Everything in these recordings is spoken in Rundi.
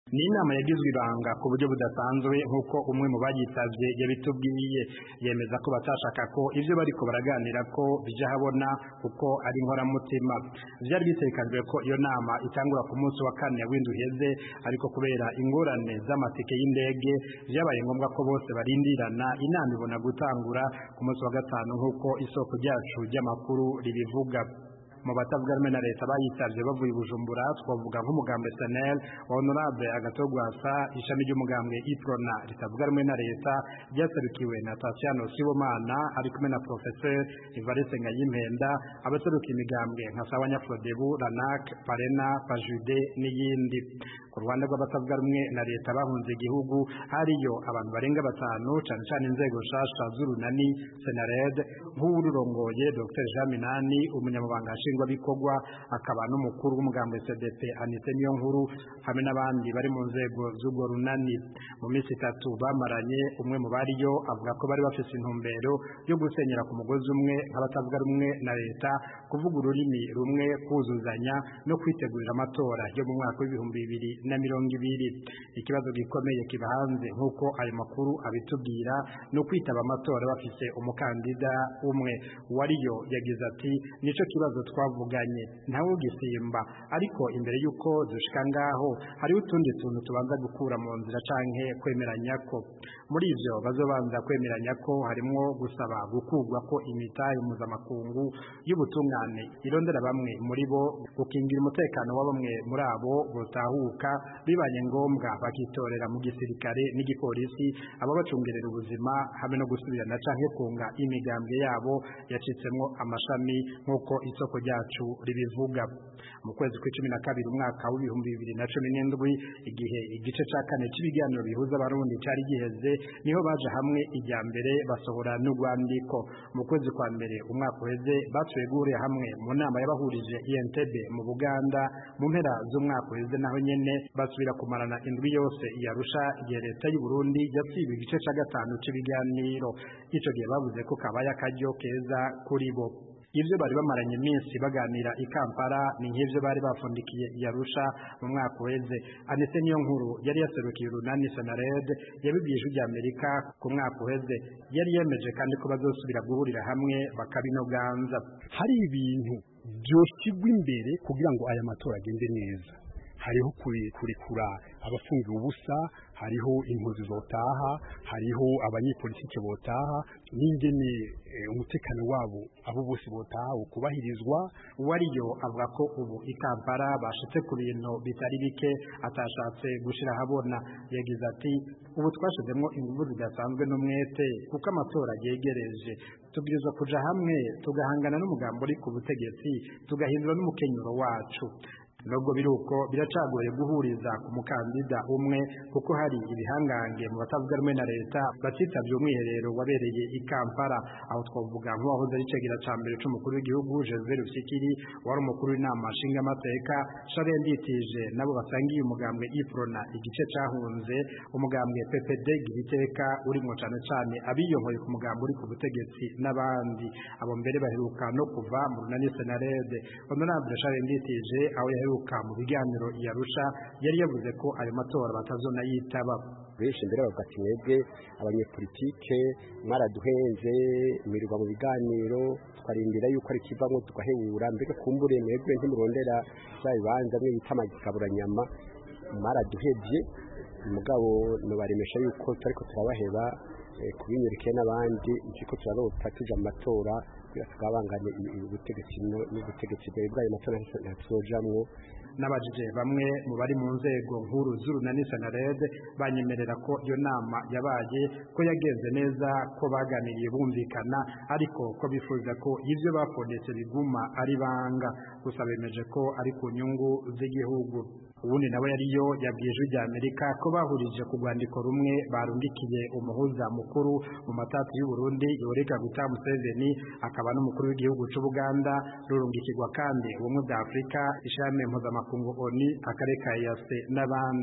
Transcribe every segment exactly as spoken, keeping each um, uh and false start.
ni inama yagizwe ibanga ku buryo budasanzwe nk'uko umwe mu bagitavye yabitubwiye. Yemeza ko batashaka ko ivyo bariko baraganira ko bija habona kuko ari inkoramutima. Vyari bitekanijwe ko iyo nama itangura ku munsi wa kane w'indwi uheze, ariko kubera ingorane z'amatike y'indege vyabaye ngombwa ko bose barindirana inama ibona gutangura ku munsi wa gatanu nk'uko isoko ryacu ry'amakuru ribivuga. Mu batavuga rumwe na leta bayitavye bavuye Bujumbura twavuga nk'umugambwe S N L wa Honorable Agatogwasa, ishami ry'umugambwe Iprona ritavuga rumwe na leta ryaserukiwe na Tatiano Sibomana ari kumwe na Professeur Evariste Ngayimpenda, abaserukiye imigambwe nka Sawanya Frodebu, Ranak, Parena, Pajude n'iyindi. Ku Rwanda rw'abatavuga rumwe na leta bahunze igihugu hariyo abantu barenga batanu, cane cane inzego nshasha z'urunani Senared nk'ururongoye Dr Jean Minani, umunyamabanga nshingwabikorwa akaba n'umukuru w'umugambwe C D P Anise Niyonkuru, hamwe n'abandi bari mu nzego z'urwo runani. Mu minsi itatu bamaranye, umwe mu bariyo avuga ko bari bafise intumbero yo gusenyera ku mugozi umwe nk'abatavuga rumwe na leta, kuvuga ururimi rumwe, kuzuzanya no kwitegurira amatora yo mu mwaka w'ibihumbi bibiri na mirongo ibiri. Ikibazo gikomeye kiba hanze nk'uko ayo makuru abitubwira no kwitaba amatora bafise umukandida umwe. Uwariyo yagize ati nico kibazo twavuganye ntawe gisimba, ariko imbere yuko dushika ngaho hari utundi tuntu tubanza gukura mu nzira canke kwemeranya ko. Muri ivyo bazobanza kwemeranya ko harimwo gusaba gukugwa ko imitahe mpuzamakungu y'ubutungane irondera bamwe muri bo, gukingira umutekano wa bamwe muri abo botahuka, bibanye ngombwa bakitorera mu gisirikare n'igipolisi abo bacungerera ubuzima, hamwe no gusubirana canke kunga imigambwe yabo yacitsemwo amashami nk'uko isoko ryacu ribivuga. Mu kwezi kw'icumi na kabiri umwaka w'ibihumbi bibiri na cumi n'indwi, igihe igice ca kane c'ibiganiro bihuza abarundi cari giheze, niho baje hamwe ijya mbere basohora n'urwandiko. Mu kwezi kwa mbere umwaka uheze batuye guhurira hamwe mu nama y'abahurije I Entebbe mu Buganda. Mu mpera z'umwaka uheze naho nyene basubira kumarana indwi yose Arusha, igihe leta y'u Burundi yatsiba igice ca gatanu c'ibiganiro. Ico gihe bavuze ko kabaye akaryo keza kuri bo. Ivyo bari bamaranye iminsi baganira i Kampala ni nk'ivyo bari bafundikiye i Arusha mu mwaka uheze. Anise Niyonkuru yari yaserukiye urunani Senared yabibwiye ijwi ry'Amerika ku mwaka uheze. Yari yemeje kandi ko bazosubira guhurira hamwe bakabinoganza. Hari ibintu vyoshigwa imbere kugira ngo aya matora agende neza. Hariho kurikura abafungiwe ubusa, hariho impunzi zotaha, hariho abanyepolitike botaha, n'ingene umutekano wabo abo bose botaha ukubahirizwa. Uwariyo avuga ko ubu i Kampala bashitse ku bintu bitari bike atashatse gushira habona. Yagize ati ubu twashizemwo inguvu zidasanzwe n'umwete kuko amatora yegereje. Tubwirizwa kuja hamwe tugahangana n'umugambo uri ku butegetsi, tugahindura n'umukenyuro wacu. Nubwo biruko biracagoye guhuriza ku mukandida umwe kuko hari ibihangange mu batavuga rumwe na leta batitavye umwiherero wabereye i Kampala. Aho twavuga nk'uwahoze ari cegera ca mbere c'umukuru w'igihugu Gervais Rufikiri, wari umukuru w'inama nshingamateka Charles Nditije, nabo basangiye umugambwe Iprona igice cahunze, umugambwe P P D Giriteka urimwo cane cane abiyonkoye ku mugambo uri ku butegetsi n'abandi. Abo mbere baheruka no kuva mu runani Senared. Honorable Charles Nditije aho mu biganiro i Arusha yari yavuze ko ayo matora batazona yitaba. Benshi mbere bavuga ati mwebwe abanyepolitike mwaraduhenze, mwirirwa mu biganiro twarindira yuko ari kivamwo tugahebura, mbega kumbure mwebwe ntimurondera vya bibanza mwe bita amagikaburanyama, mwaraduhevye. Mugabo nobaremesha yuko turiko turabaheba kubinyerekeye n'abandi, niko turarota tuja mu matora kugira tugabangane ubutegetsi n'ubutegetsi bwayo matora ntazojamwo. Nabajije bamwe mu bari mu nzego nkuru z'urunani Senared banyemerera ko iyo nama yabaye ko yagenze neza, ko baganiriye bumvikana, ariko ko bifuza ko ivyo bafondetse biguma ari banga. Gusa bemeje ko ari ku nyungu z'igihugu. Ubundi nawe yariyo yabwiye ijwi ry'Amerika ko bahurije ku rwandiko rumwe barungikiye umuhuza mukuru mu matatu y'u Burundi Yoweri Kaguta Museveni, akaba n'umukuru w'igihugu c'u Buganda, rurungikirwa kandi ubumwe bwa Afrika, ishami mpuzamakungu O N U, akarere ka E A C n'abandi.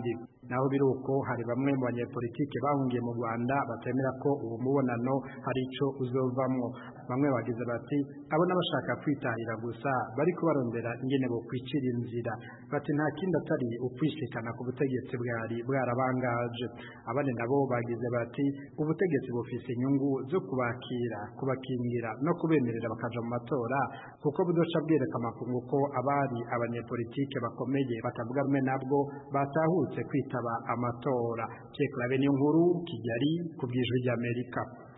naho biruko hari bamwe mu banyepolitike bahungiye mu Rwanda batemera ko uwo mubonano hari ico uzovamwo. Bamwe bagize bati abo n'abashaka kwitahira gusa bariko barondera ingene bo kwicira inzira, bati nta kindi atari ukwishikana ku butegetsi bwari bwarabangaje. Abandi nabo bagize bati ubutegetsi bufise inyungu zo kubakira, kubakingira no kubemerera bakaja mu matora, kuko budoca bwereka amakungu ko abari abanyepolitike bakomeye batavuga rumwe nabwo batahutse kwitaba amatora. Pierre Claver Niyonkuru, Kigali, ku bw'Ijwi ry'Amerika.